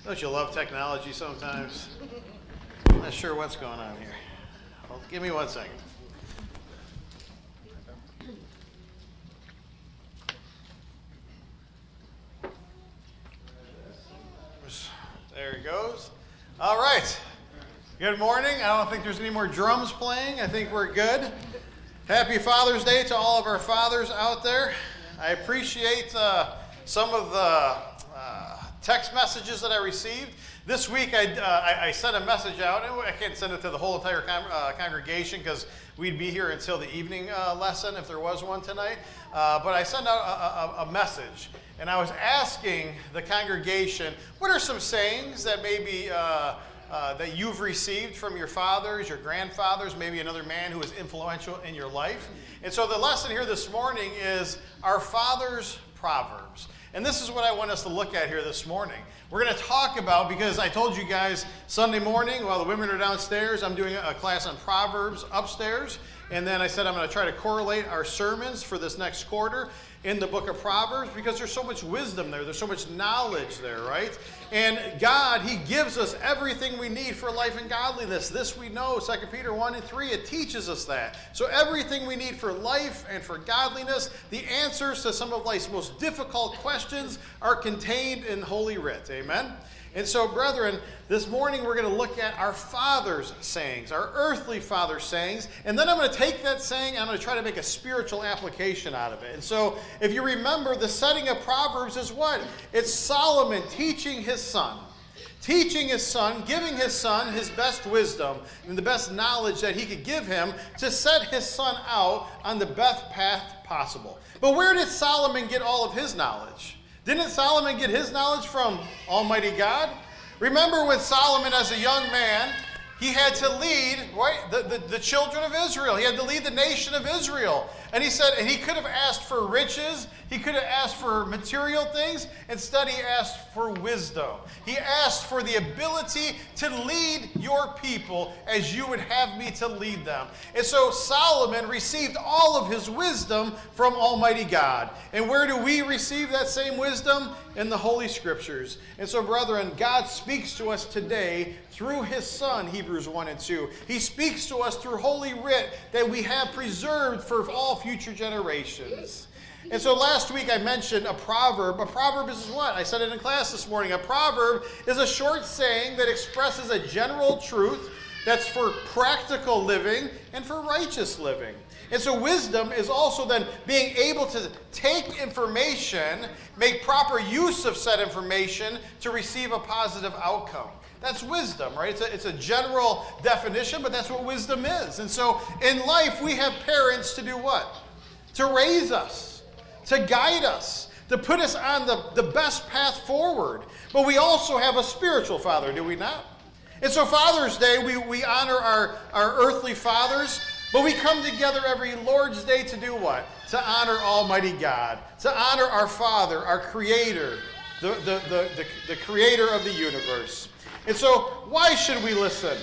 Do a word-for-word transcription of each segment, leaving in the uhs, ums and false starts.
Don't you love technology sometimes? I'm not sure what's going on here. Well, give me one second. There it goes. All right. Good morning. I don't think there's any more drums playing. I think we're good. Happy Father's Day to all of our fathers out there. I appreciate uh, some of the uh, text messages that I received. This week I, uh, I, I sent a message out, and I can't send it to the whole entire con uh, congregation because we'd be here until the evening uh, lesson if there was one tonight. Uh, but I sent out a, a, a message, and I was asking the congregation, what are some sayings that maybe uh, uh, that you've received from your fathers, your grandfathers, maybe another man who was influential in your life? And so the lesson here this morning is our father's proverbs. And this is what I want us to look at here this morning. We're going to talk about, because I told you guys Sunday morning while the women are downstairs, I'm doing a class on Proverbs upstairs. And then I said I'm going to try to correlate our sermons for this next quarter in the book of Proverbs because there's so much wisdom there. There's so much knowledge there, right? And God, He gives us everything we need for life and godliness. This we know, Second Peter one and three, it teaches us that. So everything we need for life and for godliness, the answers to some of life's most difficult questions are contained in Holy Writ. Amen? And so, brethren, this morning we're going to look at our Father's sayings, our earthly Father's sayings, and then I'm going to take that saying and I'm going to try to make a spiritual application out of it. And so, if you remember, the setting of Proverbs is what? It's Solomon teaching his son. Teaching his son, giving his son his best wisdom and the best knowledge that he could give him to set his son out on the best path possible. But where did Solomon get all of his knowledge? Didn't Solomon get his knowledge from Almighty God? Remember when Solomon, as a young man, he had to lead right, the, the, the children of Israel. He had to lead the nation of Israel. And he said, and he could have asked for riches. He could have asked for material things. Instead, he asked for wisdom. He asked for the ability to lead your people as you would have me to lead them. And so Solomon received all of his wisdom from Almighty God. And where do we receive that same wisdom? In the Holy Scriptures. And so, brethren, God speaks to us today through His Son, Hebrews one and two. He speaks to us through Holy Writ that we have preserved for all future generations. And so last week I mentioned a proverb. A proverb is what? I said it in class this morning. A proverb is a short saying that expresses a general truth that's for practical living and for righteous living. And so wisdom is also then being able to take information, make proper use of said information to receive a positive outcome. That's wisdom, right? It's a, it's a general definition, but that's what wisdom is. And so in life, we have parents to do what? To raise us, to guide us, to put us on the, the best path forward. But we also have a spiritual father, do we not? And so Father's Day, we, we honor our, our earthly fathers, but we come together every Lord's Day to do what? To honor Almighty God, to honor our Father, our Creator, the, the, the, the, the Creator of the universe. And so, why should we listen?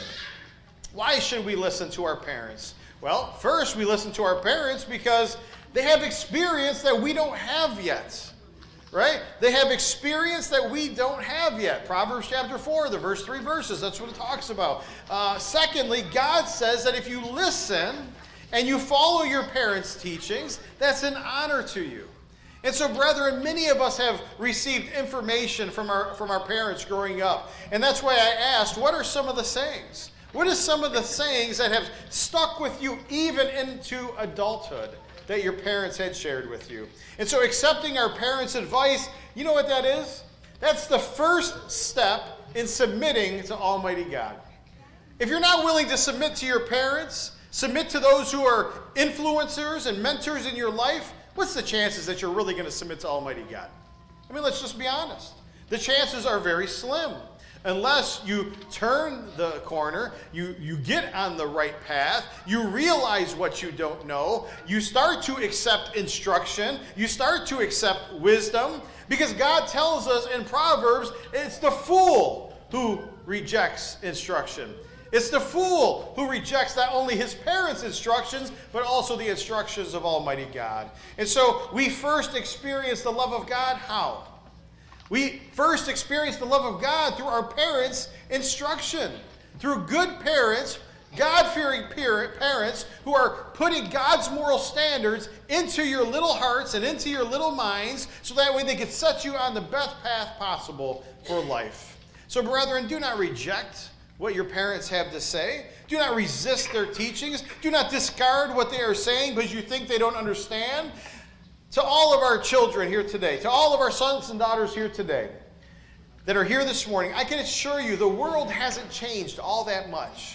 Why should we listen to our parents? Well, first, we listen to our parents because they have experience that we don't have yet. Right? They have experience that we don't have yet. Proverbs chapter four, the verse three verses, that's what it talks about. Uh, secondly, God says that if you listen and you follow your parents' teachings, that's an honor to you. And so, brethren, many of us have received information from our, from our parents growing up. And that's why I asked, what are some of the sayings? What are some of the sayings that have stuck with you even into adulthood that your parents had shared with you? And so accepting our parents' advice, you know what that is? That's the first step in submitting to Almighty God. If you're not willing to submit to your parents, submit to those who are influencers and mentors in your life, what's the chances that you're really going to submit to Almighty God? I mean, let's just be honest. The chances are very slim. Unless you turn the corner, you, you get on the right path, you realize what you don't know, you start to accept instruction, you start to accept wisdom, because God tells us in Proverbs, it's the fool who rejects instruction. It's the fool who rejects not only his parents' instructions, but also the instructions of Almighty God. And so we first experience the love of God, how? We first experience the love of God through our parents' instruction. Through good parents, God-fearing parents who are putting God's moral standards into your little hearts and into your little minds so that way they can set you on the best path possible for life. So, brethren, do not reject what your parents have to say. Do not resist their teachings. Do not discard what they are saying because you think they don't understand. To all of our children here today, to all of our sons and daughters here today that are here this morning, I can assure you the world hasn't changed all that much.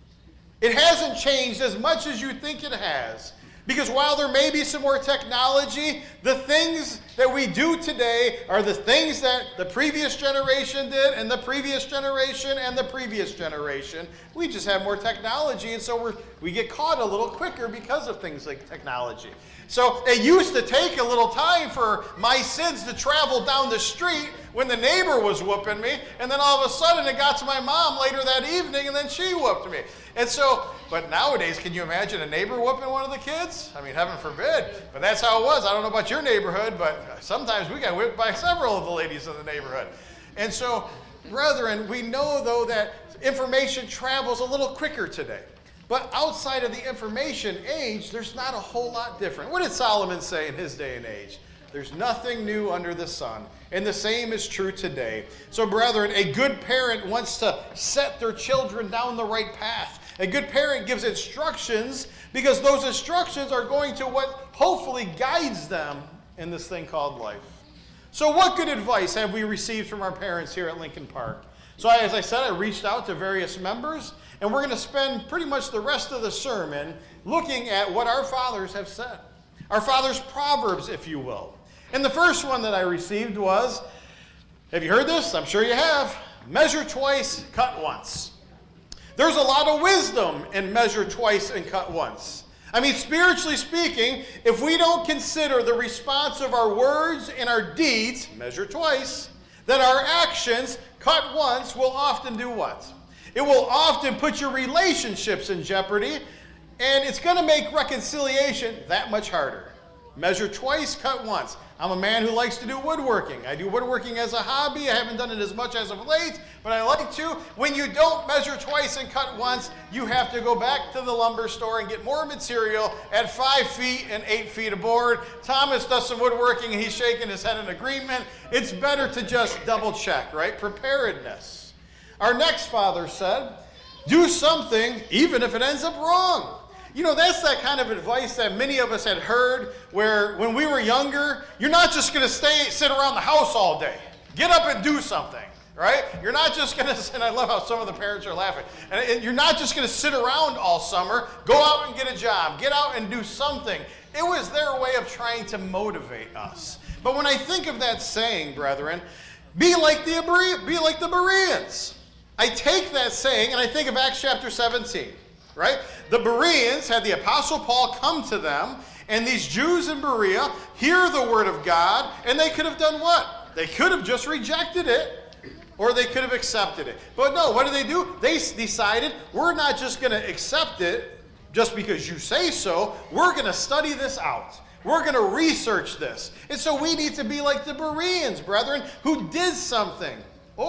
It hasn't changed as much as you think it has. Because while there may be some more technology, the things that we do today are the things that the previous generation did, and the previous generation, and the previous generation. We just have more technology, and so we're, we get caught a little quicker because of things like technology. So it used to take a little time for my sins to travel down the street when the neighbor was whooping me, and then all of a sudden it got to my mom later that evening, and then she whooped me. And so, but nowadays, can you imagine a neighbor whooping one of the kids? I mean, heaven forbid. But that's how it was. I don't know about your neighborhood, but sometimes we got whipped by several of the ladies in the neighborhood. And so, brethren, we know, though, that information travels a little quicker today. But outside of the information age, there's not a whole lot different. What did Solomon say in his day and age? There's nothing new under the sun. And the same is true today. So, brethren, a good parent wants to set their children down the right path. A good parent gives instructions because those instructions are going to what hopefully guides them in this thing called life. So what good advice have we received from our parents here at Lincoln Park? So as I said, I reached out to various members, and we're going to spend pretty much the rest of the sermon looking at what our fathers have said. Our fathers' proverbs, if you will. And the first one that I received was, have you heard this? I'm sure you have. Measure twice, cut once. There's a lot of wisdom in measure twice and cut once. I mean, spiritually speaking, if we don't consider the response of our words and our deeds, measure twice, then our actions, cut once, will often do what? It will often put your relationships in jeopardy, and it's going to make reconciliation that much harder. Measure twice, cut once. I'm a man who likes to do woodworking. I do woodworking as a hobby. I haven't done it as much as of late, but I like to. When you don't measure twice and cut once, you have to go back to the lumber store and get more material at five feet and eight feet of board. Thomas does some woodworking, and he's shaking his head in agreement. It's better to just double check, right? Preparedness. Our next father said, do something even if it ends up wrong. You know, that's that kind of advice that many of us had heard where when we were younger, you're not just going to stay, sit around the house all day. Get up and do something, right? You're not just going to, and I love how some of the parents are laughing, and you're not just going to sit around all summer. Go out and get a job. Get out and do something. It was their way of trying to motivate us. But when I think of that saying, brethren, be like the, be like the Bereans. I take that saying and I think of Acts chapter seventeen. Right? The Bereans had the Apostle Paul come to them, and these Jews in Berea hear the word of God, and they could have done what? They could have just rejected it, or they could have accepted it. But no, what did they do? They decided, we're not just going to accept it just because you say so. We're going to study this out. We're going to research this. And so we need to be like the Bereans, brethren, who did something.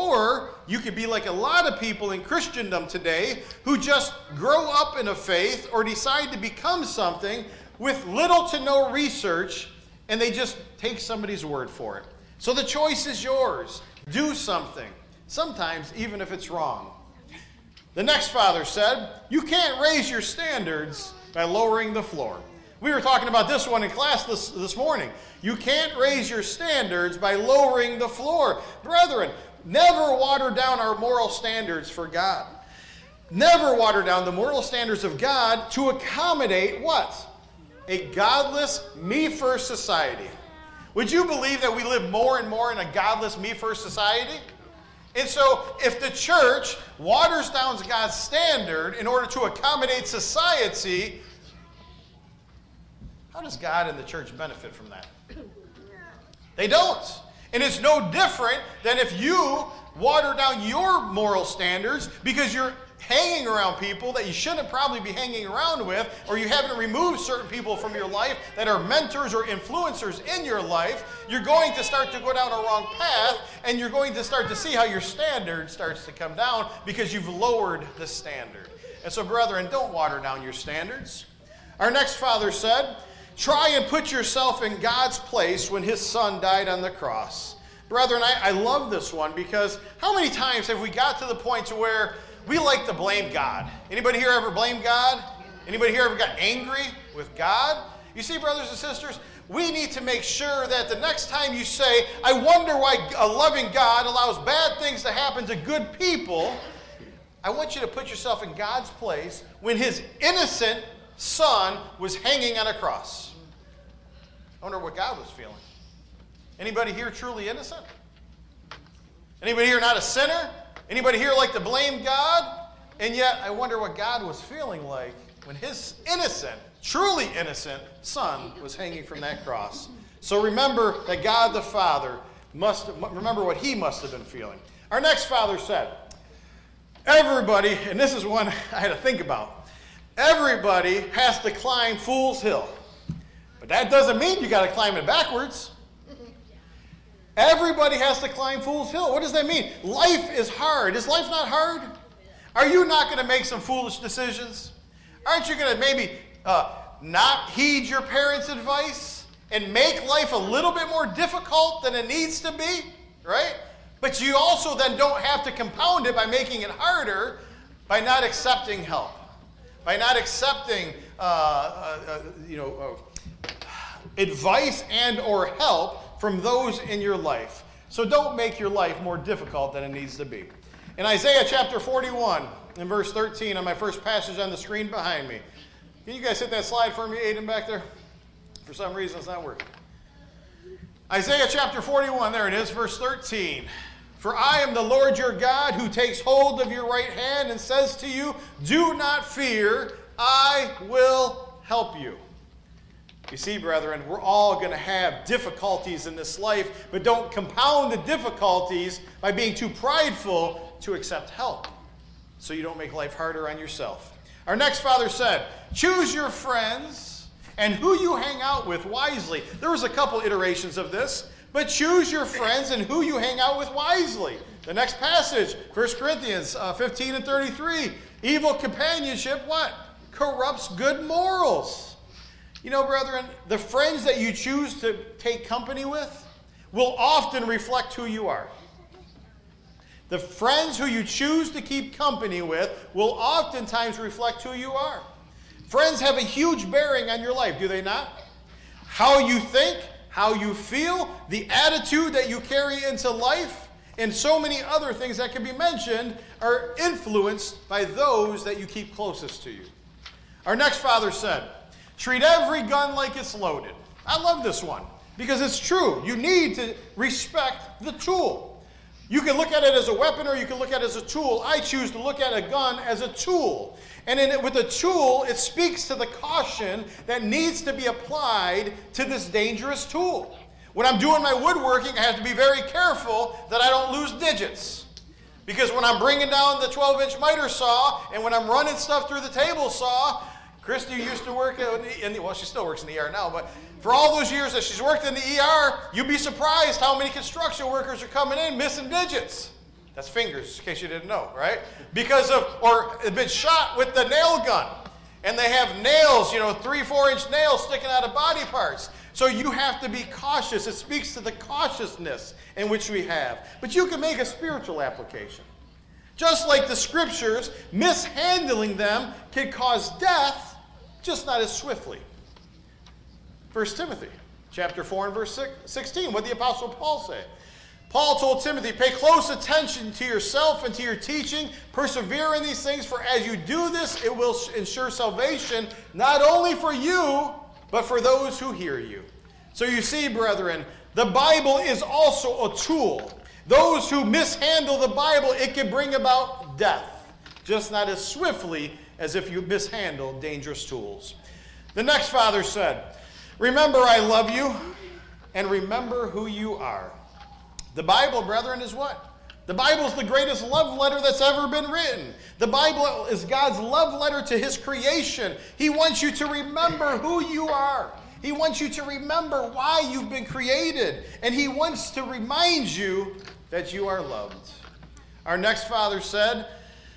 Or you could be like a lot of people in Christendom today who just grow up in a faith or decide to become something with little to no research, and they just take somebody's word for it. So the choice is yours. Do something, sometimes even if it's wrong. The next father said, you can't raise your standards by lowering the floor. We were talking about this one in class this, this morning. You can't raise your standards by lowering the floor. Brethren, never water down our moral standards for God. Never water down the moral standards of God to accommodate what? A godless, me-first society. Would you believe that we live more and more in a godless, me-first society? And so if the church waters down God's standard in order to accommodate society, how does God and the church benefit from that? They don't. And it's no different than if you water down your moral standards because you're hanging around people that you shouldn't probably be hanging around with, or you haven't removed certain people from your life that are mentors or influencers in your life, you're going to start to go down a wrong path, and you're going to start to see how your standard starts to come down because you've lowered the standard. And so, brethren, don't water down your standards. Our next father said, try and put yourself in God's place when his son died on the cross. Brethren, I, I love this one because how many times have we got to the point to where we like to blame God? Anybody here ever blame God? Anybody here ever got angry with God? You see, brothers and sisters, we need to make sure that the next time you say, I wonder why a loving God allows bad things to happen to good people, I want you to put yourself in God's place when his innocent son was hanging on a cross. I wonder what God was feeling. Anybody here truly innocent? Anybody here not a sinner? Anybody here like to blame God? And yet, I wonder what God was feeling like when his innocent, truly innocent son was hanging from that cross. So remember that God the Father must, remember what he must have been feeling. Our next father said, everybody, and this is one I had to think about, everybody has to climb Fool's Hill. But that doesn't mean you got to climb it backwards. Everybody has to climb Fool's Hill. What does that mean? Life is hard. Is life not hard? Are you not going to make some foolish decisions? Aren't you going to maybe uh, not heed your parents' advice and make life a little bit more difficult than it needs to be? Right? But you also then don't have to compound it by making it harder by not accepting help, by not accepting uh, uh, uh, you know, uh, advice and or help from those in your life. So don't make your life more difficult than it needs to be. In Isaiah chapter forty-one, in verse thirteen, on my first passage on the screen behind me. Can you guys hit that slide for me, Aiden, back there? For some reason, it's not working. Isaiah chapter forty-one, there it is, verse thirteen. For I am the Lord your God who takes hold of your right hand and says to you, do not fear, I will help you. You see, brethren, we're all going to have difficulties in this life, but don't compound the difficulties by being too prideful to accept help, so you don't make life harder on yourself. Our next father said, choose your friends and who you hang out with wisely. There was a couple iterations of this, but choose your friends and who you hang out with wisely. The next passage, First Corinthians uh, fifteen and thirty-three, evil companionship, what? Corrupts good morals. You know, brethren, the friends that you choose to take company with will often reflect who you are. The friends who you choose to keep company with will oftentimes reflect who you are. Friends have a huge bearing on your life, do they not? How you think, how you feel, the attitude that you carry into life, and so many other things that can be mentioned are influenced by those that you keep closest to you. Our next father said, treat every gun like it's loaded. I love this one because it's true. You need to respect the tool. You can look at it as a weapon or you can look at it as a tool. I choose to look at a gun as a tool. And in it, with a tool, it speaks to the caution that needs to be applied to this dangerous tool. When I'm doing my woodworking, I have to be very careful that I don't lose digits. Because when I'm bringing down the twelve inch miter saw and when I'm running stuff through the table saw, Christy used to work in the, well, she still works in the E R now, but for all those years that she's worked in the E R, you'd be surprised how many construction workers are coming in missing digits. That's fingers, in case you didn't know, right? Because of, or have been shot with the nail gun. And they have nails, you know, three, four inch nails sticking out of body parts. So you have to be cautious. It speaks to the cautiousness in which we have. But you can make a spiritual application. Just like the scriptures, mishandling them can cause death, just not as swiftly. First Timothy chapter four and verse sixteen. What did the Apostle Paul say? Paul told Timothy, pay close attention to yourself and to your teaching. Persevere in these things, for as you do this, it will ensure salvation, not only for you, but for those who hear you. So you see, brethren, the Bible is also a tool. Those who mishandle the Bible, it can bring about death, just not as swiftly as if you mishandle dangerous tools. The next father said, remember I love you, and remember who you are. The Bible, brethren, is what? The Bible is the greatest love letter that's ever been written. The Bible is God's love letter to his creation. He wants you to remember who you are. He wants you to remember why you've been created. And he wants to remind you that you are loved. Our next father said,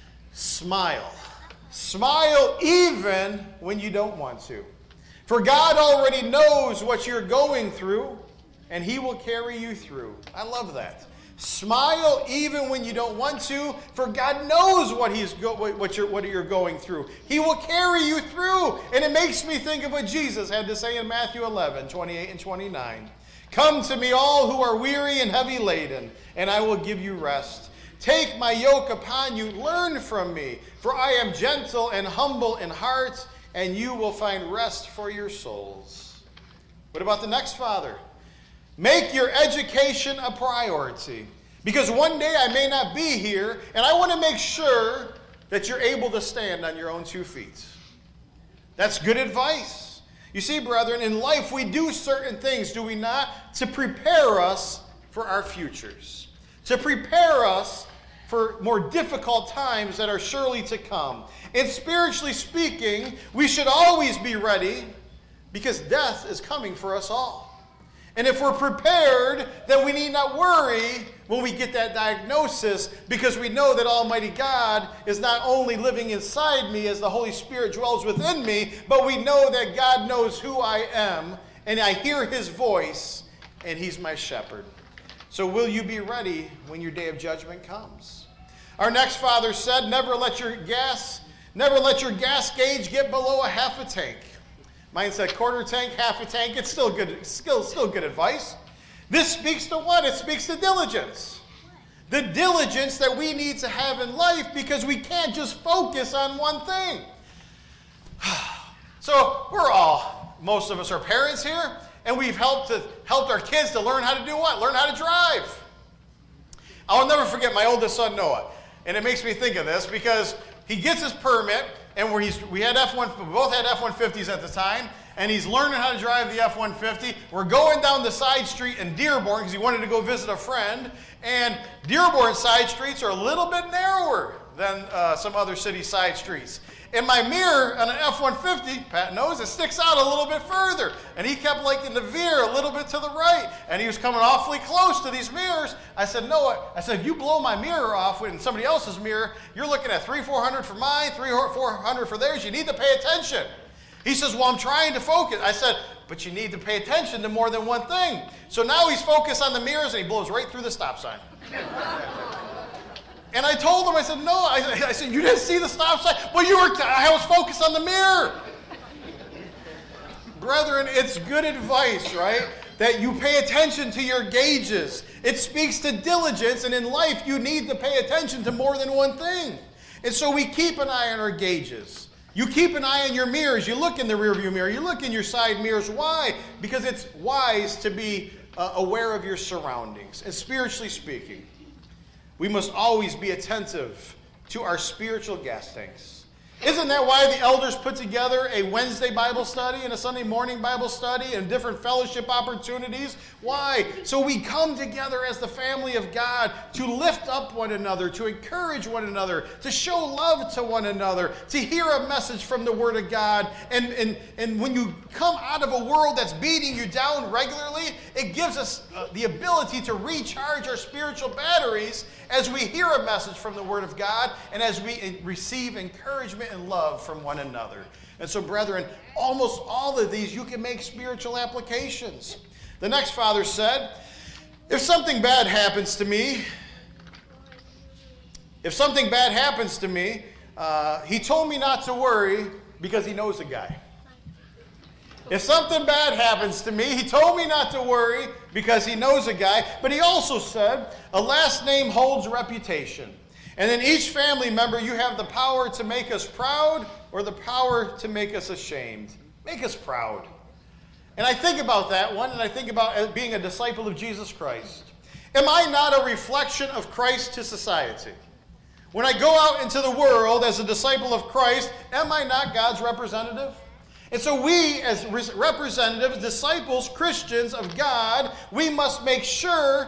smile. Smile even when you don't want to. For God already knows what you're going through, and he will carry you through. I love that. Smile even when you don't want to, for God knows what he's go, what you're what you're going through. He will carry you through. And it makes me think of what Jesus had to say in Matthew eleven, twenty-eight and twenty-nine. Come to me all who are weary and heavy laden, and I will give you rest. Take my yoke upon you, learn from me, for I am gentle and humble in heart, and you will find rest for your souls. What about the next father? Make your education a priority. Because one day I may not be here, and I want to make sure that you're able to stand on your own two feet. That's good advice. You see, brethren, in life we do certain things, do we not? To prepare us for our futures. To prepare us for more difficult times that are surely to come. And spiritually speaking, we should always be ready because death is coming for us all. And if we're prepared, then we need not worry when we get that diagnosis, because we know that Almighty God is not only living inside me as the Holy Spirit dwells within me, but we know that God knows who I am, and I hear his voice, and he's my shepherd. So will you be ready when your day of judgment comes? Our next father said, never let your gas, never let your gas gauge get below a half a tank. Mine said quarter tank, half a tank. It's still good, still, still good advice. This speaks to what? It speaks to diligence. The diligence that we need to have in life, because we can't just focus on one thing. So we're all, most of us are parents here, and we've helped to helped our kids to learn how to do what? Learn how to drive. I'll never forget my oldest son, Noah. And it makes me think of this because he gets his permit, and we're, he's, we had F one, we both had F one fifties at the time, and he's learning how to drive the F one fifty. We're going down the side street in Dearborn because he wanted to go visit a friend, and Dearborn side streets are a little bit narrower than uh, some other city side streets. And my mirror on an F one fifty, Pat knows, it sticks out a little bit further. And he kept liking to veer a little bit to the right. And he was coming awfully close to these mirrors. I said, Noah, I said, if you blow my mirror off in somebody else's mirror, you're looking at three, four hundred for mine, three, four hundred for theirs. You need to pay attention. He says, well, I'm trying to focus. I said, but you need to pay attention to more than one thing. So now he's focused on the mirrors, and he blows right through the stop sign. And I told him, I said, no, I, I said, you didn't see the stop sign? Well, you were, t- I was focused on the mirror. Brethren, it's good advice, right? That you pay attention to your gauges. It speaks to diligence, and in life, you need to pay attention to more than one thing. And so we keep an eye on our gauges. You keep an eye on your mirrors. You look in the rearview mirror. You look in your side mirrors. Why? Because it's wise to be uh, aware of your surroundings. And spiritually speaking, we must always be attentive to our spiritual gas tanks. Isn't that why the elders put together a Wednesday Bible study and a Sunday morning Bible study and different fellowship opportunities? Why? So we come together as the family of God to lift up one another, to encourage one another, to show love to one another, to hear a message from the Word of God. And, and, and when you come out of a world that's beating you down regularly, it gives us uh, the ability to recharge our spiritual batteries as we hear a message from the Word of God and as we receive encouragement and love from one another. And so, brethren, almost all of these you can make spiritual applications. The next father said, if something bad happens to me, if something bad happens to me, uh, he told me not to worry because he knows a guy. If something bad happens to me, he told me not to worry because he knows a guy. But he also said, a last name holds reputation. And in each family member, you have the power to make us proud or the power to make us ashamed. Make us proud. And I think about that one, and I think about being a disciple of Jesus Christ. Am I not a reflection of Christ to society? When I go out into the world as a disciple of Christ, am I not God's representative? And so we, as representatives, disciples, Christians of God, we must make sure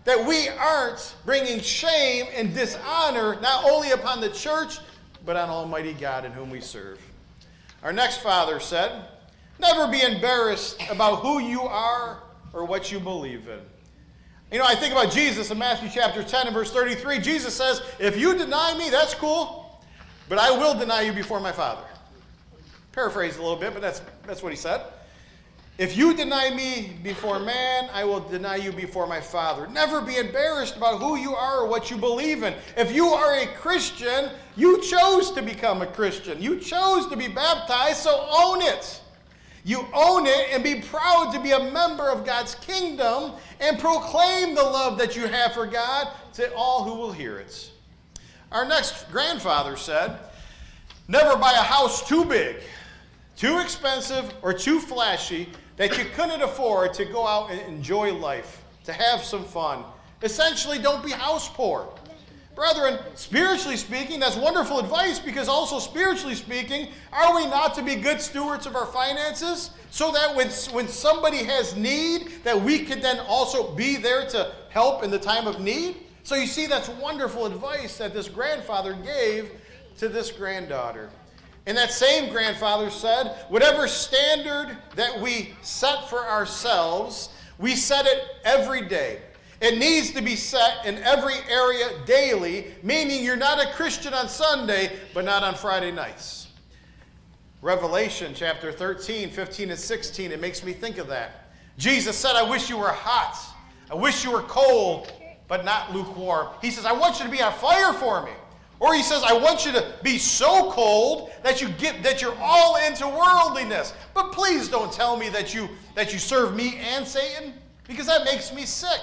that we aren't bringing shame and dishonor not only upon the church, but on Almighty God in whom we serve. Our next father said, never be embarrassed about who you are or what you believe in. You know, I think about Jesus in Matthew chapter ten and verse thirty-three. Jesus says, if you deny me, that's cool, but I will deny you before my Father. Paraphrase a little bit, but that's, that's what he said. If you deny me before man, I will deny you before my Father. Never be embarrassed about who you are or what you believe in. If you are a Christian, you chose to become a Christian. You chose to be baptized, so own it. You own it and be proud to be a member of God's kingdom and proclaim the love that you have for God to all who will hear it. Our next grandfather said, never buy a house too big, too expensive, or too flashy that you couldn't afford to go out and enjoy life, to have some fun. Essentially, don't be house poor. Brethren, spiritually speaking, that's wonderful advice, because also spiritually speaking, are we not to be good stewards of our finances so that when, when somebody has need, that we could then also be there to help in the time of need? So you see, that's wonderful advice that this grandfather gave to this granddaughter. And that same grandfather said, whatever standard that we set for ourselves, we set it every day. It needs to be set in every area daily, meaning you're not a Christian on Sunday, but not on Friday nights. Revelation chapter thirteen, fifteen, and sixteen, it makes me think of that. Jesus said, I wish you were hot. I wish you were cold, but not lukewarm. He says, I want you to be on fire for me. Or he says, I want you to be so cold that you get that you're all into worldliness. But please don't tell me that you that you serve me and Satan, because that makes me sick.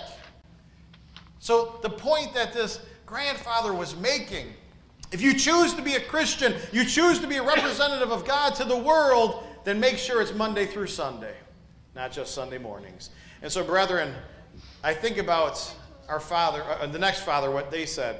So the point that this grandfather was making, if you choose to be a Christian, you choose to be a representative of God to the world, then make sure it's Monday through Sunday, not just Sunday mornings. And so, brethren, I think about our father, uh, the next father, what they said.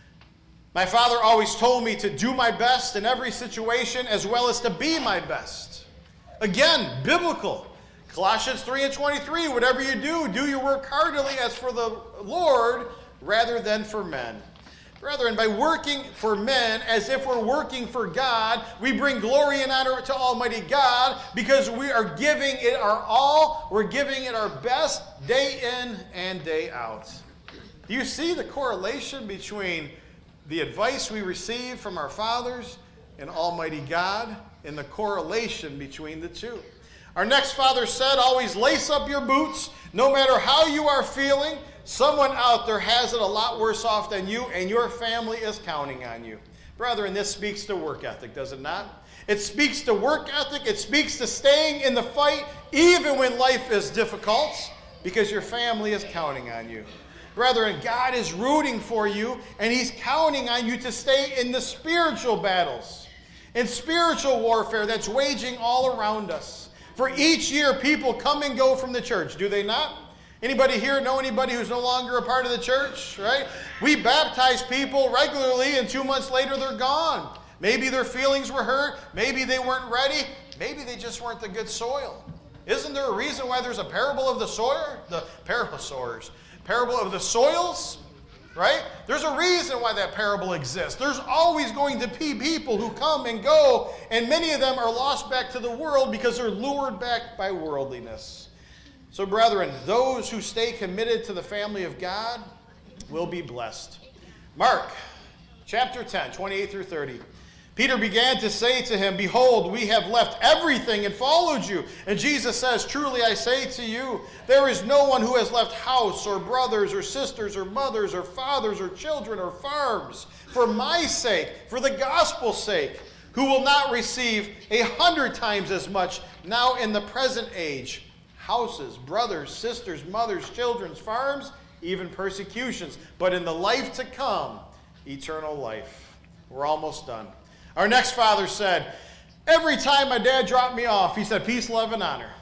My father always told me to do my best in every situation as well as to be my best. Again, biblical. Colossians three and twenty-three, whatever you do, do your work heartily as for the Lord rather than for men. Brethren, by working for men as if we're working for God, we bring glory and honor to Almighty God because we are giving it our all. We're giving it our best day in and day out. Do you see the correlation between the advice we receive from our fathers and Almighty God and the correlation between the two? Our next father said, always lace up your boots, no matter how you are feeling. Someone out there has it a lot worse off than you, and your family is counting on you. Brethren, this speaks to work ethic, does it not? It speaks to work ethic. It speaks to staying in the fight, even when life is difficult, because your family is counting on you. Brethren, God is rooting for you, and He's counting on you to stay in the spiritual battles, in spiritual warfare that's waging all around us. For each year, people come and go from the church, do they not? Anybody here know anybody who's no longer a part of the church, right? We baptize people regularly, and two months later, they're gone. Maybe their feelings were hurt. Maybe they weren't ready. Maybe they just weren't the good soil. Isn't there a reason why there's a parable of the sower? The parable sowers. Parable of the soils, right? There's a reason why that parable exists. There's always going to be people who come and go, and many of them are lost back to the world because they're lured back by worldliness. So, brethren, those who stay committed to the family of God will be blessed. Mark chapter ten, twenty-eight through thirty. Peter began to say to him, behold, we have left everything and followed you. And Jesus says, truly I say to you, there is no one who has left house or brothers or sisters or mothers or fathers or children or farms for my sake, for the gospel's sake, who will not receive a hundred times as much now in the present age, houses, brothers, sisters, mothers, children, farms, even persecutions, but in the life to come, eternal life. We're almost done. Our next father said, every time my dad dropped me off, he said, peace, love, and honor.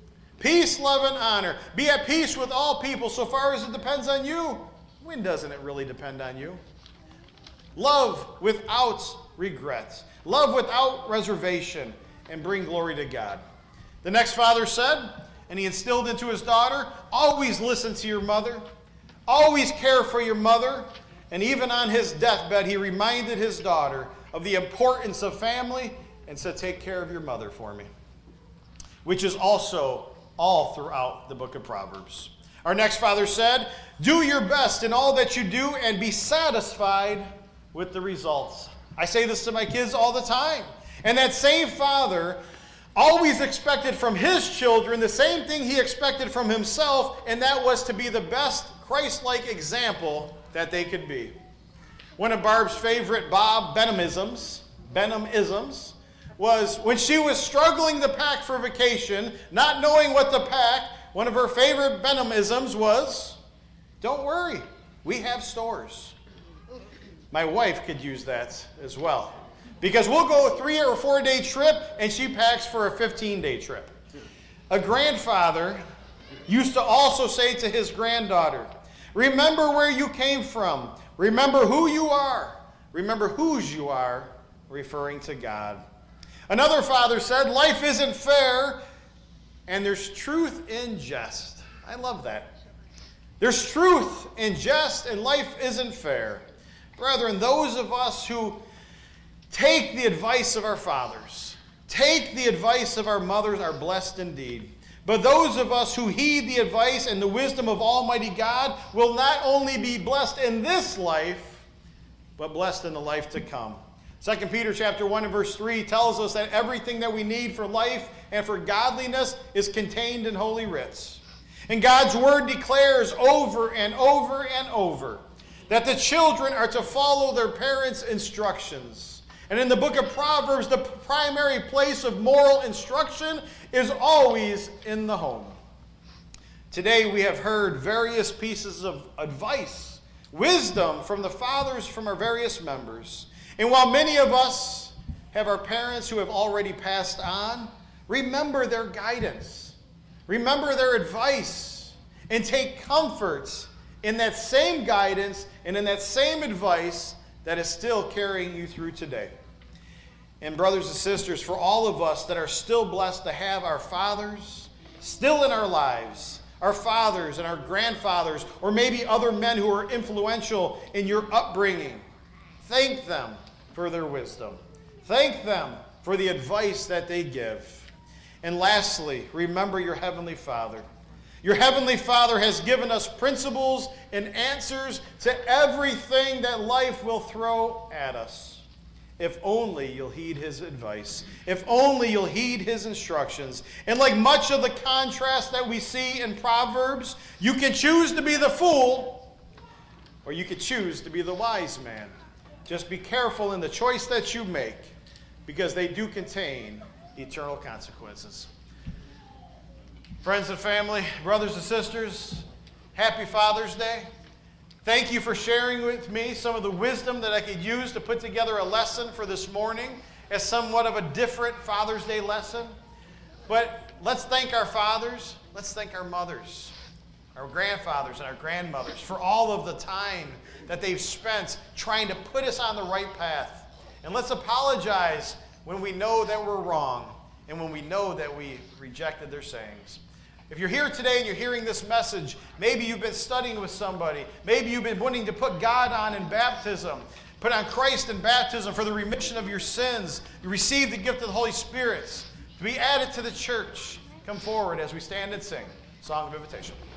Peace, love, and honor. Be at peace with all people so far as it depends on you. When doesn't it really depend on you? Love without regret. Love without reservation. And bring glory to God. The next father said, and he instilled into his daughter, always listen to your mother. Always care for your mother. And even on his deathbed, he reminded his daughter of the importance of family and said, take care of your mother for me. Which is also all throughout the book of Proverbs. Our next father said, do your best in all that you do and be satisfied with the results. I say this to my kids all the time. And that same father always expected from his children the same thing he expected from himself, and that was to be the best Christ-like example that they could be. One of Barb's favorite Bob Benhamisms, Benhamisms was when she was struggling to pack for vacation, not knowing what to pack, one of her favorite Benhamisms was, don't worry, we have stores. My wife could use that as well. Because we'll go a three or four day trip and she packs for a fifteen day trip. A grandfather used to also say to his granddaughter, remember where you came from. Remember who you are. Remember whose you are, referring to God. Another father said, life isn't fair and there's truth in jest. I love that. There's truth in jest and life isn't fair. Brethren, those of us who take the advice of our fathers, take the advice of our mothers are blessed indeed. But those of us who heed the advice and the wisdom of Almighty God will not only be blessed in this life, but blessed in the life to come. Second Peter chapter one and verse three tells us that everything that we need for life and for godliness is contained in Holy Writs. And God's word declares over and over and over that the children are to follow their parents' instructions. And in the book of Proverbs, the primary place of moral instruction is always in the home. Today we have heard various pieces of advice, wisdom from the fathers from our various members. And while many of us have our parents who have already passed on, remember their guidance, remember their advice, and take comfort in that same guidance and in that same advice that is still carrying you through today. And brothers and sisters, for all of us that are still blessed to have our fathers still in our lives, our fathers and our grandfathers, or maybe other men who are influential in your upbringing, thank them for their wisdom. Thank them for the advice that they give. And lastly, remember your Heavenly Father. Your Heavenly Father has given us principles and answers to everything that life will throw at us. If only you'll heed His advice. If only you'll heed His instructions. And like much of the contrast that we see in Proverbs, you can choose to be the fool, or you can choose to be the wise man. Just be careful in the choice that you make, because they do contain eternal consequences. Friends and family, brothers and sisters, happy Father's Day. Thank you for sharing with me some of the wisdom that I could use to put together a lesson for this morning as somewhat of a different Father's Day lesson. But let's thank our fathers, let's thank our mothers, our grandfathers and our grandmothers for all of the time that they've spent trying to put us on the right path. And let's apologize when we know that we're wrong and when we know that we rejected their sayings. If you're here today and you're hearing this message, maybe you've been studying with somebody. Maybe you've been wanting to put God on in baptism. Put on Christ in baptism for the remission of your sins. You receive the gift of the Holy Spirit to be added to the church. Come forward as we stand and sing Song of Invitation.